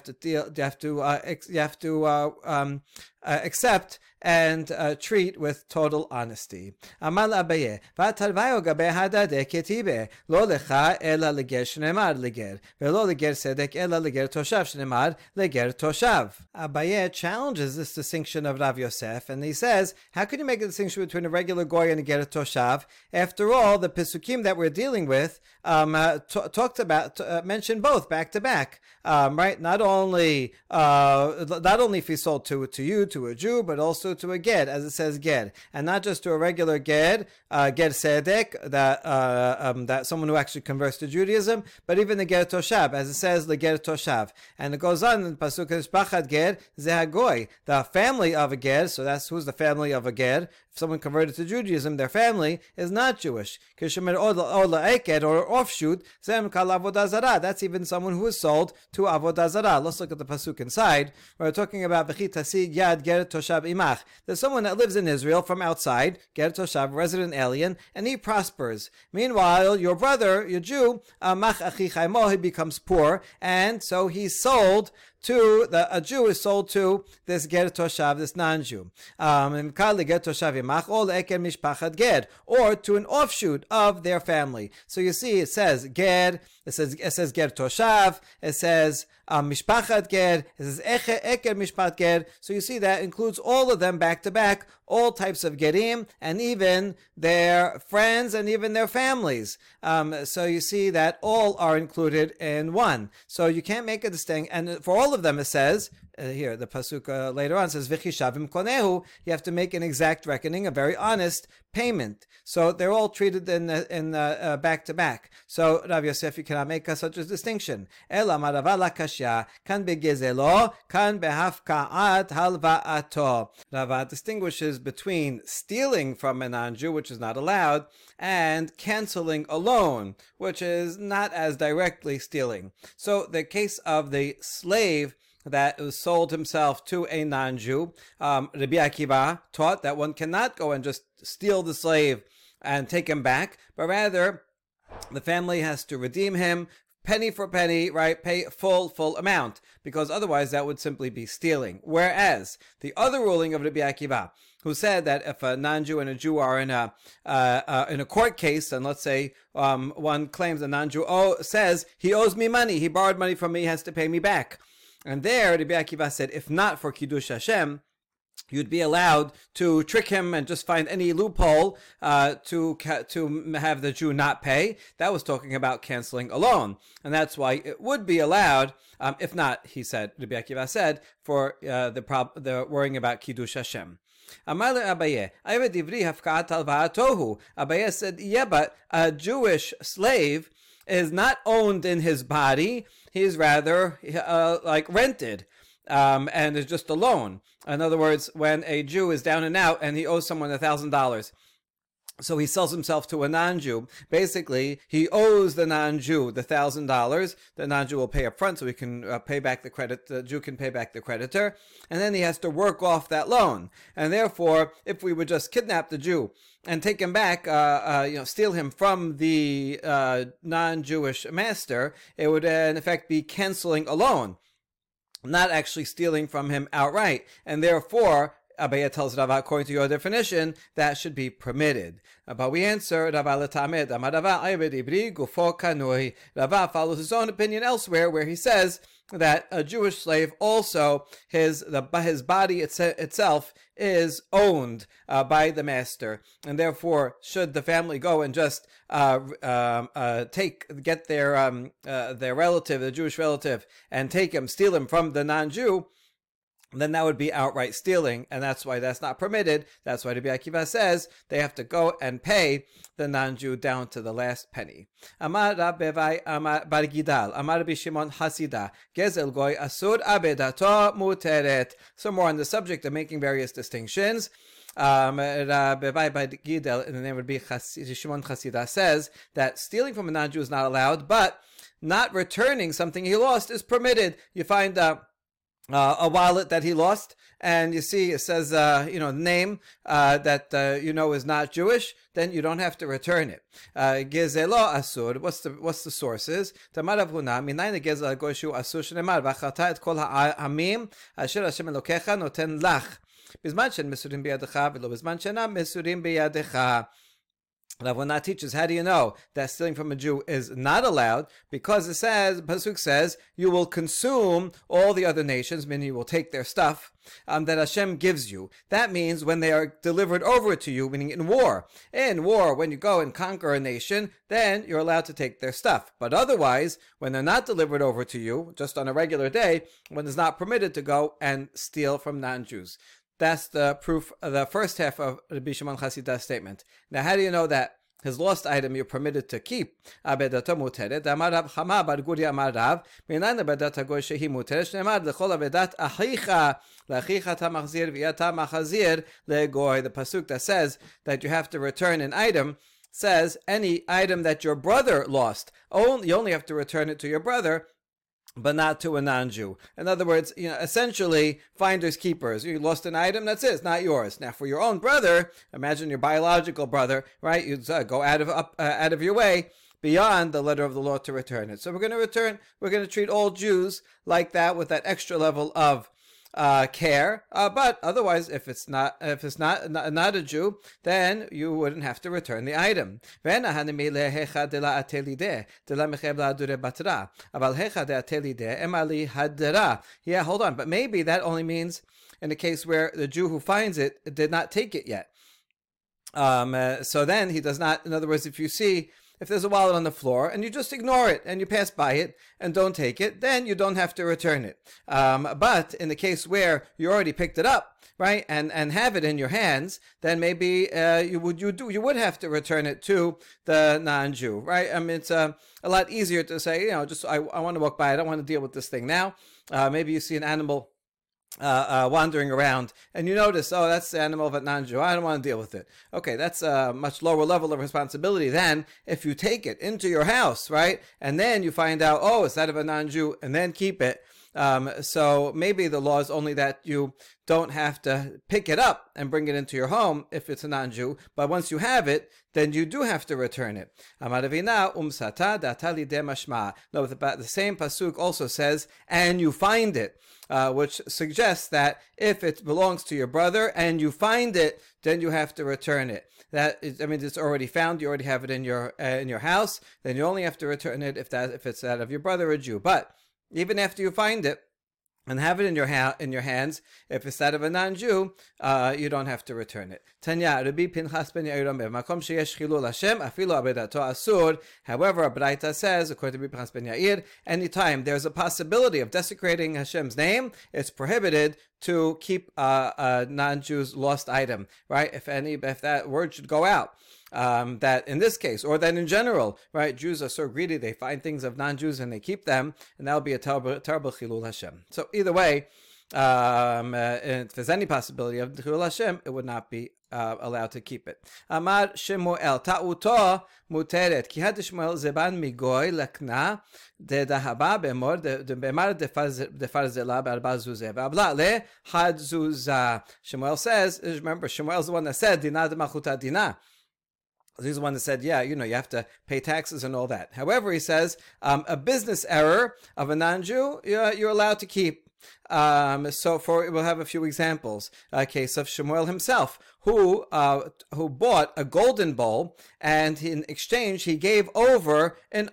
to accept and treat with total honesty. Amal Abaye, v'atarvayo gabe hadade ketibe, lo lecha ela leger shnemar leger, velo leger sedek ela leger toshav shnemar leger toshav. Abaye challenges this distinction of Rav Yosef, and he says, how can you make a distinction between a regular goy and a ger toshav? After all, the Pesukim that we're dealing with mentioned both back to back, right? Not only if he sold to you, to a Jew, but also to a Ged, as it says Ged, and not just to a regular Ged, Ged Sedek, that someone who actually converts to Judaism, but even the Ger Toshav, as it says the Ger Toshav. And it goes on in the Pasuk Mishpachat Ged Zehagoy, the family of a Ged. So that's who's the family of a Ged. If someone converted to Judaism, their family is not Jewish. Or offshoot, that's even someone who is sold to Avodah Zarah. Let's look at the Pasuk inside. We're talking about Yad Ger Toshav Imach. There's someone that lives in Israel from outside, Ger Toshav, resident alien, and he prospers. Meanwhile, your brother, your Jew, Mach Achicha Imo, he becomes poor, and so he's sold to a Jew is sold to this Ger Toshav, this non-Jew, or to an offshoot of their family. So you see, it says Ger, it says Ger Toshav, it says Mishpachat Ger, it says Eker Mishpat Ger. So you see that includes all of them back to back, all types of Gerim, and even their friends and even their families. So you see that all are included in one. So you can't make a distinction. And for all of them, it says, here, the Pasuk later on says, V'chishavim konehu, you have to make an exact reckoning, a very honest payment. So they're all treated in back to back. So Rav Yosef, you cannot make such a distinction. Ela marava lakashya, kan begezelo, kan behafka'at halva'ato. Rava distinguishes between stealing from a non-Jew, which is not allowed, and canceling a loan, which is not as directly stealing. So the case of the slave that sold himself to a non-Jew, Rabbi Akiva taught that one cannot go and just steal the slave and take him back, but rather the family has to redeem him penny for penny, right? Pay full amount, because otherwise that would simply be stealing. Whereas the other ruling of Rabbi Akiva, who said that if a non-Jew and a Jew are in a court case, and let's say one claims a non-Jew says he owes me money, he borrowed money from me, he has to pay me back. And there, Rabbi Akiva said, if not for Kiddush Hashem, you'd be allowed to trick him and just find any loophole to have the Jew not pay. That was talking about canceling a loan. And that's why it would be allowed, if not, he said, Rabbi Akiva said, for the worrying about Kiddush Hashem. Amar le Abaye, Ayved ivri hafkat alva'atohu. Abaye said, yeah, but a Jewish slave is not owned in his body. He's rather like rented. And is just a loan. In other words, when a Jew is down and out and he owes someone $1,000, so he sells himself to a non-Jew. Basically, he owes the non-Jew the $1,000. The non-Jew will pay up front, so he can pay back the credit. The Jew can pay back the creditor, and then he has to work off that loan. And therefore, if we would just kidnap the Jew and take him back, steal him from the non-Jewish master, it would in effect be canceling a loan, not actually stealing from him outright, and therefore Abaye tells Rava, according to your definition, that should be permitted. But we answer, Rava letamed, Amar Rava, Ayved ibri gufo kanui. Rava follows his own opinion elsewhere, where he says that a Jewish slave also, his body itself is owned by the master, and therefore, should the family go and just get their relative, the Jewish relative, and steal him from the non-Jew, then that would be outright stealing, and that's why that's not permitted. That's why Rabbi Akiva says they have to go and pay the non-Jew down to the last penny. Amar Rabbevai Amar Bar Gidal Amar Rabbi Shimon Hasida Gezel Goy Asur Abedato Muteret. Some more on the subject of making various distinctions. Rabbevai Bar Gidal, in the name of Rabbi Shimon Hasida, says that stealing from a non-Jew is not allowed, but not returning something he lost is permitted. You find a wallet that he lost, and you see it says, name that is not Jewish, then you don't have to return it. Gezelo asur. What's the sources? Tamar Rav Huna minayin gezel goshu asur shnemar v'achata et kol ha'amim asher Hashem Elokecha noten lach bizman shen mesurim biyadecha v'lo bizman shenam mesurim biyadecha. Rav Huna teaches, how do you know that stealing from a Jew is not allowed? Because it says, Pasuk says, you will consume all the other nations, meaning you will take their stuff, that Hashem gives you. That means when they are delivered over to you, meaning in war. In war, when you go and conquer a nation, then you're allowed to take their stuff. But otherwise, when they're not delivered over to you, just on a regular day, one is not permitted to go and steal from non-Jews. That's the proof of the first half of Rabbi Shimon Chasida's statement. Now, how do you know that his lost item you're permitted to keep? Abedato muteret. Amar Rav Chama bar Guri Amar Rav, minan abedat hagoy shehi muteret, shneimar lechol abedat achicha, lachicha tamachzir v'yata machazir legoy. The pasuk that says that you have to return an item says any item that your brother lost. You only have to return it to your brother, but not to a non-Jew. In other words, essentially, finders keepers. You lost an item, that's it, it's not yours. Now, for your own brother, imagine your biological brother, right? You go out of your way beyond the letter of the law to return it. So we're going to treat all Jews like that, with that extra level of care, but otherwise, if it's not a Jew, then you wouldn't have to return the item. Yeah, hold on, but maybe that only means in the case where the Jew who finds it did not take it yet. So then he does not. In other words, if there's a wallet on the floor and you just ignore it and you pass by it and don't take it, then you don't have to return it. But in the case where you already picked it up, right, and have it in your hands, then maybe you would have to return it to the non-Jew, right? I mean, it's a lot easier to say, I want to walk by, I don't want to deal with this thing now. Maybe you see an animal wandering around, and you notice, that's the animal of a non-Jew, I don't want to deal with it. Okay, that's a much lower level of responsibility than if you take it into your house, right? And then you find out, it's that of a non-Jew, and then keep it. So maybe the law is only that you don't have to pick it up and bring it into your home if it's a non-Jew, but once you have it, then you do have to return it. No, but the same pasuk also says, and you find it, which suggests that if it belongs to your brother and you find it, then you have to return it. It's already found. You already have it in your house. Then you only have to return it if it's that of your brother, a Jew. But even after you find it and have it in your hands, if it's that of a non-Jew, you don't have to return it. Tanya, Rabbi Pinchas ben Yair Omer, makom sheyesh chilul Hashem, afilu abedato asur. However, a Braita says, according to Rabbi Pinchas ben Yair, anytime there's a possibility of desecrating Hashem's name, it's prohibited to keep a non-Jew's lost item, right? If that word should go out, that in this case, or that in general, right? Jews are so greedy, they find things of non-Jews and they keep them, and that'll be a terrible chilul Hashem. So either way, if there's any possibility of chilul Hashem, it would not be allowed to keep it. Amar Shemuel, ta'uto muteret, ki had Shmuel zeban migoy lekna de dahaba bemor de bemar de farzela barba zuzeh v'abla le had zuzah. Shemuel says, remember, Shemuel's the one that said dinah de machuta dinah. He's the one that said, yeah, you have to pay taxes and all that. However, he says, a business error of a non-Jew, you're allowed to keep. We'll have a few examples. A case of Shemuel himself, who bought a golden bowl, and in exchange he gave over an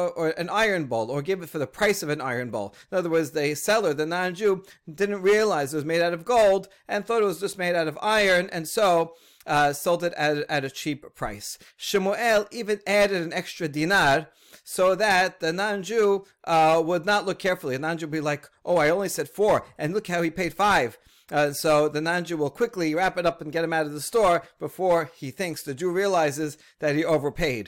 iron bowl, or gave it for the price of an iron bowl. In other words, the seller, the non-Jew, didn't realize it was made out of gold and thought it was just made out of iron, and so sold it at a cheap price. Shemuel even added an extra dinar so that the non-Jew would not look carefully. A non-Jew would be like, oh, I only said 4, and look how he paid 5. So the non-Jew will quickly wrap it up and get him out of the store before the Jew realizes that he overpaid.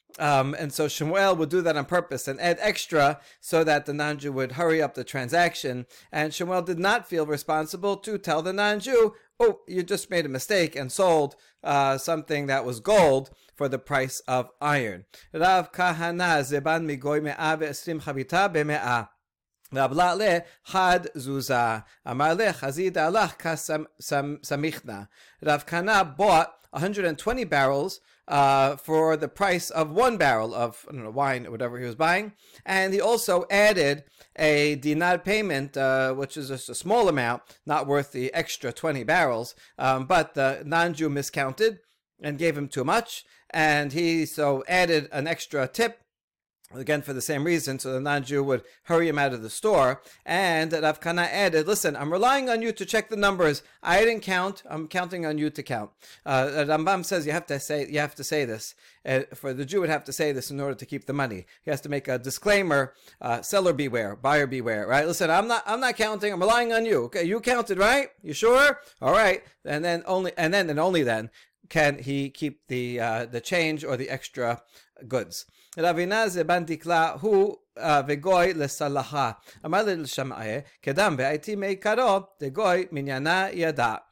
And so Shemuel would do that on purpose and add extra so that the non-Jew would hurry up the transaction. And Shemuel did not feel responsible to tell the non-Jew, oh, you just made a mistake and sold something that was gold for the price of iron. Rav Kahana zeban migoy me'a ve'esrim chavita be'me'a. V'abla le had zuzah. Amar le chazid alach ka samichna. Rav Kahana bought 120 barrels for the price of 1 barrel of wine or whatever he was buying, and he also added a dinar payment, which is just a small amount, not worth the extra 20 barrels, but the non-Jew miscounted and gave him too much, and he so added an extra tip, again for the same reason, so the non-Jew would hurry him out of the store. And Rav Kana added, listen, I'm relying on you to check the numbers. I didn't count. I'm counting on you to count. Rambam says you have to say this. For the Jew would have to say this in order to keep the money. He has to make a disclaimer, seller beware, buyer beware, right? Listen, I'm not counting. I'm relying on you. Okay, you counted, right? You sure? All right. And then only then can he keep the change or the extra goods. Ravina zeban dikla hu vegoy lesalaha. Amar l'shama'eh kedam ve'aiti meikaro degoy minyana yada.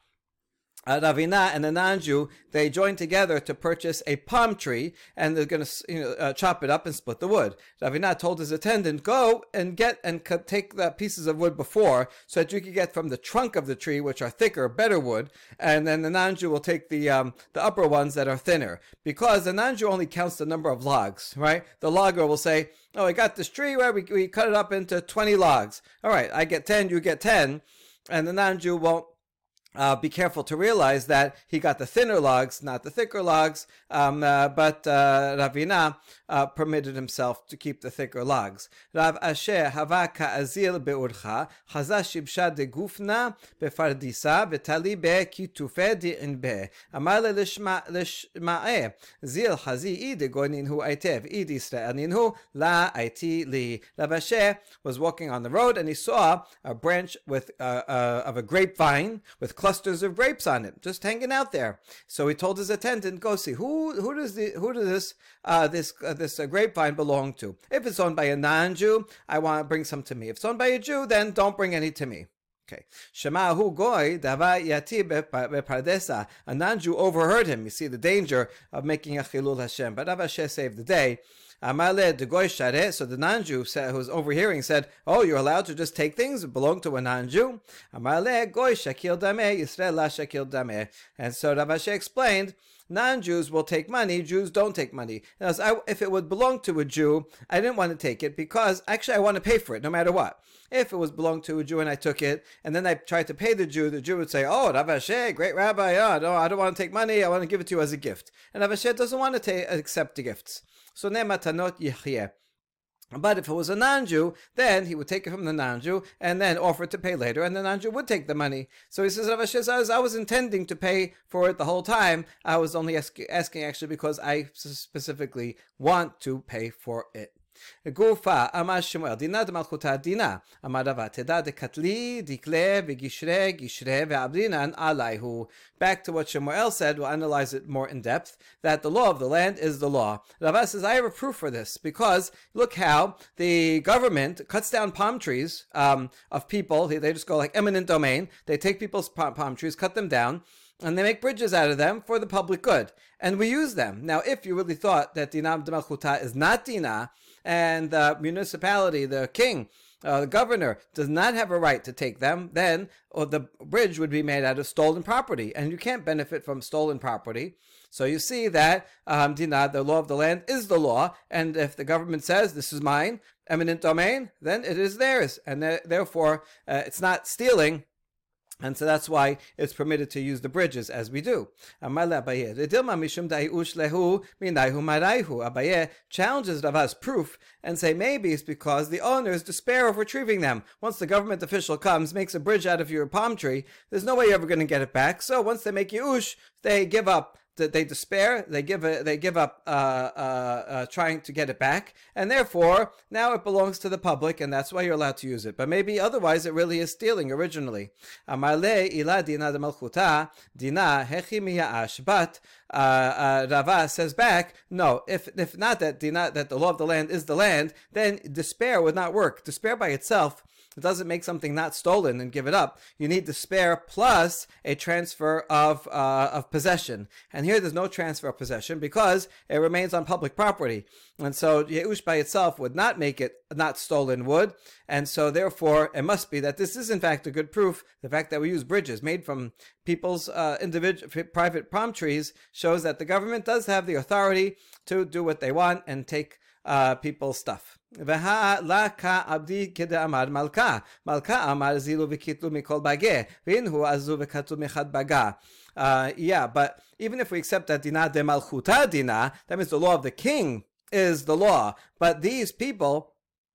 Ravina and the non-Jew, they joined together to purchase a palm tree, and they're going to chop it up and split the wood. Ravina told his attendant, go and take the pieces of wood before, so that you can get from the trunk of the tree, which are thicker, better wood, and then the non-Jew will take the upper ones that are thinner, because the non-Jew only counts the number of logs, right? The logger will say, oh, I got this tree where we cut it up into 20 logs. All right, I get 10, you get 10, and the non-Jew won't be careful to realize that he got the thinner logs, not the thicker logs, but Ravina permitted himself to keep the thicker logs. Rav Asher hava ka'azil be'urcha, chaza shibsha de gufna befardisa, v'tali be kitufe di'inbe. Amar lishma'e, zil hazi de goninhu aitev, id Yisrael ninhu la aiti li. Rav Asher was walking on the road and he saw a branch with of a grapevine with clusters of grapes on it, just hanging out there. So he told his attendant, "Go see who does this grapevine belong to? If it's owned by a non-Jew, I want to bring some to me. If it's owned by a Jew, then don't bring any to me." Okay. Shema hu goy dava yati bepardesa. A non-Jew overheard him. You see the danger of making a chilul Hashem. But Rav Asher saved the day. Amale de goy share. So the non-Jew who was overhearing said, "Oh, you're allowed to just take things that belong to a non-Jew." Amale goy shakil dameh Yisrael la shakil dameh. And so Rav Asher explained, non-Jews will take money, Jews don't take money. If it would belong to a Jew, I didn't want to take it because actually I want to pay for it no matter what. If it was belonged to a Jew and I took it, and then I tried to pay the Jew would say, "Oh, Rav Asher, great rabbi, no, I don't want to take money, I want to give it to you as a gift." And Rav Asher doesn't want to accept the gifts. So ne matanot yichyeh. But if it was a non-Jew, then he would take it from the non-Jew and then offer to pay later, and the non-Jew would take the money. So he says, Rav Asher says, I was intending to pay for it the whole time. I was only asking actually because I specifically want to pay for it. Gufa Amar Shemuel Dina de Malchuta Dina Amar Rava Teda de Katli Dikle Vigishre Gishre Ve'abrinan Alaihu. Back to what Shemuel said, we'll analyze it more in depth, that the law of the land is the law. Rava says, I have a proof for this, because look how the government cuts down palm trees of people. They just go like eminent domain. They take people's palm trees, cut them down, and they make bridges out of them for the public good. And we use them. Now, if you really thought that Dinah de Malchuta is not Dinah, and the municipality, the king, the governor, does not have a right to take them, then the bridge would be made out of stolen property, and you can't benefit from stolen property. So you see that Dinah, the law of the land, is the law, and if the government says, this is mine, eminent domain, then it is theirs, and therefore it's not stealing. And so that's why it's permitted to use the bridges as we do. Abaye challenges Rava's proof and say maybe it's because the owners despair of retrieving them. Once the government official comes, makes a bridge out of your palm tree, there's no way you're ever going to get it back. So once they make Yush, they give up. They despair. They give up trying to get it back, and therefore now it belongs to the public, and that's why you're allowed to use it. But maybe otherwise it really is stealing originally. Amarle ila dina de malchuta dina hechi miyaash. But Rava says back, no. If not that dina, that the law of the land is the land, then despair would not work. Despair by itself, it doesn't make something not stolen and give it up. You need despair plus a transfer of possession. And here there's no transfer of possession because it remains on public property. And so Yeush by itself would not make it not stolen wood. And so therefore it must be that this is in fact a good proof. The fact that we use bridges made from people's individual private palm trees shows that the government does have the authority to do what they want and take people's stuff. Laka abdi keda amar malka amar zilu v'kitlu mikol bageh v'inhu azu v'katu mechad baga. Yeah, but even if we accept that dina de malchuta dina, that means the law of the king is the law. But these people,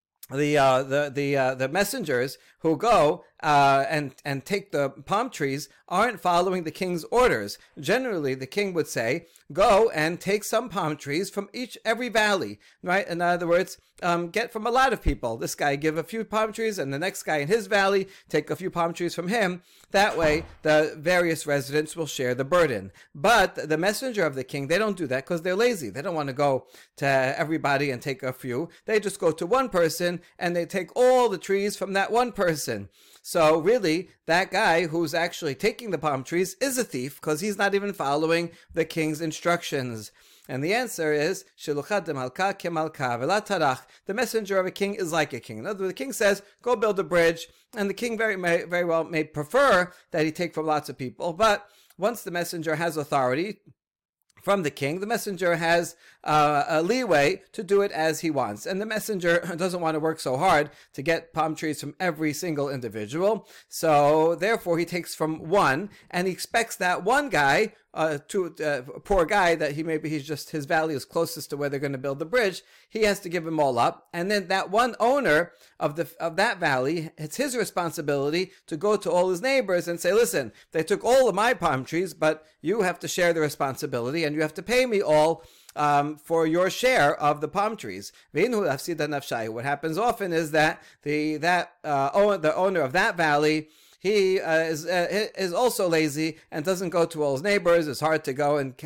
the messengers who go and take the palm trees aren't following the king's orders. Generally, the king would say, go and take some palm trees from every valley, right? In other words, get from a lot of people. This guy give a few palm trees, and the next guy in his valley take a few palm trees from him. That way, the various residents will share the burden. But the messenger of the king, they don't do that because they're lazy. They don't want to go to everybody and take a few. They just go to one person, and they take all the trees from that one person. So really, that guy who's actually taking the palm trees is a thief because he's not even following the king's instructions. And the answer is, Shiluchat de malka ke malka v'la tarach. The messenger of a king is like a king. In other words, the king says, go build a bridge, and the king very well may prefer that he take from lots of people. But once the messenger has authority from the king, the messenger has a leeway to do it as he wants. And the messenger doesn't want to work so hard to get palm trees from every single individual. So therefore he takes from one, and he expects that one guy, poor guy, that he's just, his valley is closest to where they're going to build the bridge. He has to give them all up. And then that one owner of that valley, it's his responsibility to go to all his neighbors and say, listen, they took all of my palm trees, but you have to share the responsibility, and you have to pay me all for your share of the palm trees. What happens often is that the owner of that valley, he is also lazy and doesn't go to all his neighbors. It's hard to go and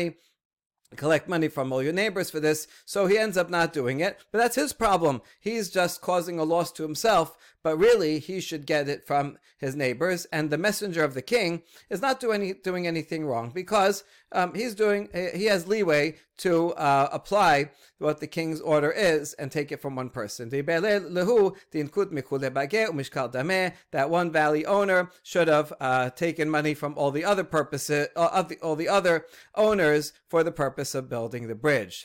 collect money from all your neighbors for this, so he ends up not doing it. But that's his problem. He's just causing a loss to himself, but really he should get it from his neighbors. And the messenger of the king is not doing anything wrong because he has leeway to apply what the king's order is and take it from one person. That one valley owner should have taken money from all the other purposes, all the other owners for the purpose of building the bridge.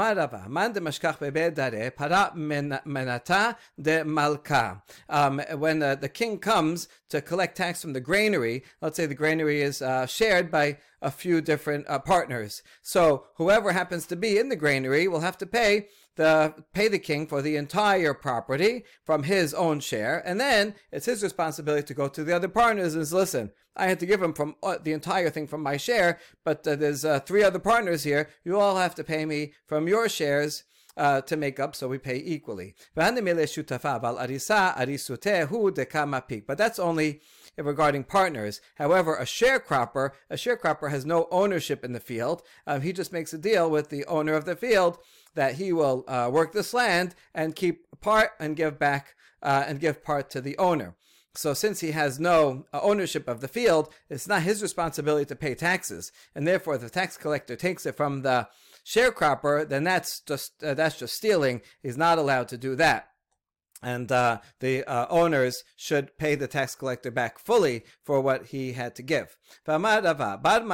When the king comes to collect tax from the granary, let's say the granary is shared by a few different partners. So whoever happens to be in the granary will have to pay the king for the entire property from his own share, and then it's his responsibility to go to the other partners and say, listen, I had to give him from the entire thing from my share, but there's 3 other partners here. You all have to pay me from your shares. to make up, so we pay equally. But that's only regarding partners. However, a sharecropper has no ownership in the field. He just makes a deal with the owner of the field that he will work this land and keep part and give back and give part to the owner. So since he has no ownership of the field, it's not his responsibility to pay taxes, and therefore if the tax collector takes it from the sharecropper, then that's just stealing. He's not allowed to do that. And the owners should pay the tax collector back fully for what he had to give. So a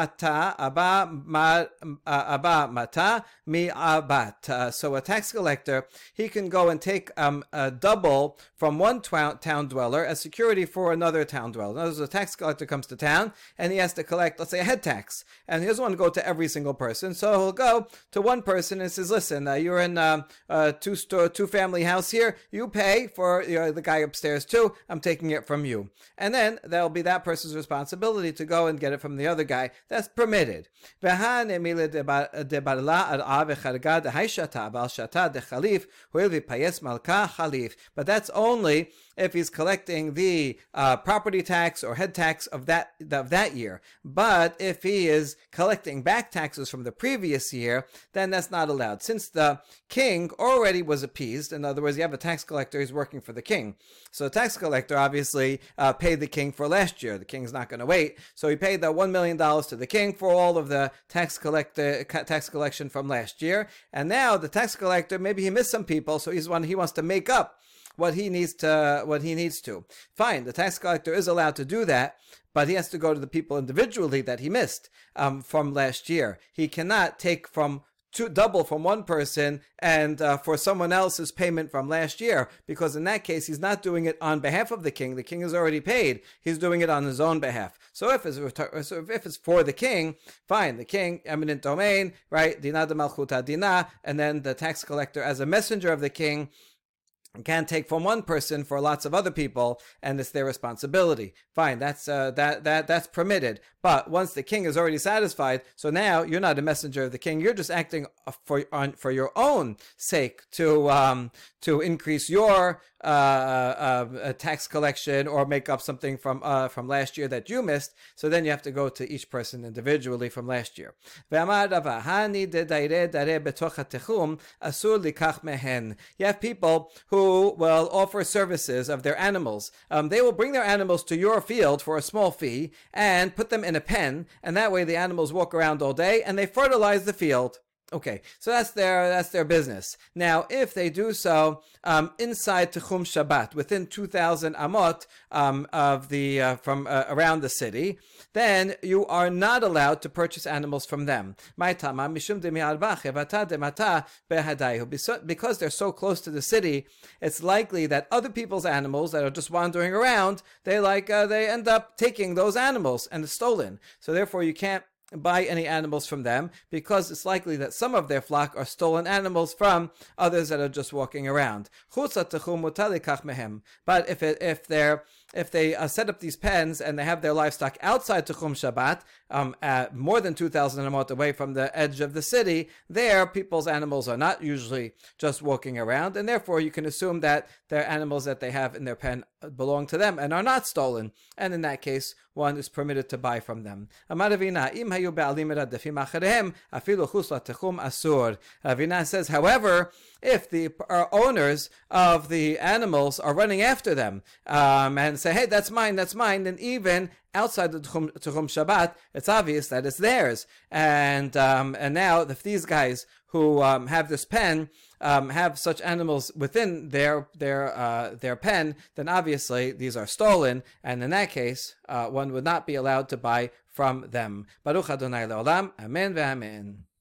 tax collector, he can go and take a double from one town dweller as security for another town dweller. In other words, a tax collector comes to town and he has to collect, let's say, a head tax, and he doesn't want to go to every single person, so he'll go to one person and says, listen, you're in a two-family house here, you pay for the guy upstairs too, I'm taking it from you. And then that'll be that person's responsibility to go and get it from the other guy. That's permitted. But that's only if he's collecting the property tax or head tax of that year. But if he is collecting back taxes from the previous year, then that's not allowed. Since the king already was appeased, in other words, you have a tax collector who's working for the king. So the tax collector obviously paid the king for last year. The king's not going to wait. So he paid the $1 million to the king for all of the tax collection from last year. And now the tax collector, maybe he missed some people, so he wants to make up what he needs to. Fine, the tax collector is allowed to do that, but he has to go to the people individually that he missed from last year. He cannot take double from one person and for someone else's payment from last year, because in that case he's not doing it on behalf of the king. The king is already paid. He's doing it on his own behalf. So if it's for the king, fine. The king, eminent domain, right? Dina de malchuta dina, and then the tax collector, as a messenger of the king, can take from one person for lots of other people, and it's their responsibility. Fine, that's permitted. But once the king is already satisfied, so now you're not a messenger of the king. You're just acting for your own sake to increase your tax collection or make up something from last year that you missed. So then you have to go to each person individually from last year. You have people who will offer services of their animals. They will bring their animals to your field for a small fee and put them in a pen, and that way the animals walk around all day and they fertilize the field. Okay, so that's their business. Now, if they do so inside Techum Shabbat, within 2,000 amot from around the city, then you are not allowed to purchase animals from them. Because they're so close to the city, it's likely that other people's animals that are just wandering around, they end up taking those animals and it's stolen. So therefore, you can't buy any animals from them, because it's likely that some of their flock are stolen animals from others that are just walking around. But if they set up these pens and they have their livestock outside Techum Shabbat, at more than 2,000 amot away from the edge of the city, there people's animals are not usually just walking around, and therefore you can assume that their animals that they have in their pen belong to them and are not stolen, and in that case one is permitted to buy from them. Ravina says, however, if the owners of the animals are running after them and say, hey, that's mine, then even outside the Techum Shabbat, it's obvious that it's theirs. And now, if these guys who have this pen have such animals within their pen, then obviously these are stolen, and in that case, one would not be allowed to buy from them. Baruch Adonai Le'olam, Amen ve'amen.